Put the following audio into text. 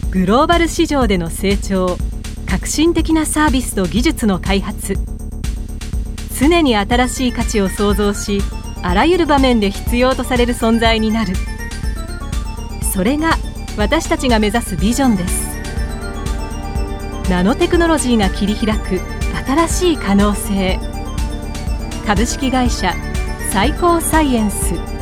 グローバル市場での成長、革新的なサービスと技術の開発、常に新しい価値を創造し、あらゆる場面で必要とされる存在になる。それが私たちが目指すビジョンです。ナノテクノロジーが切り開く新しい可能性。株式会社サイコーサイエンス。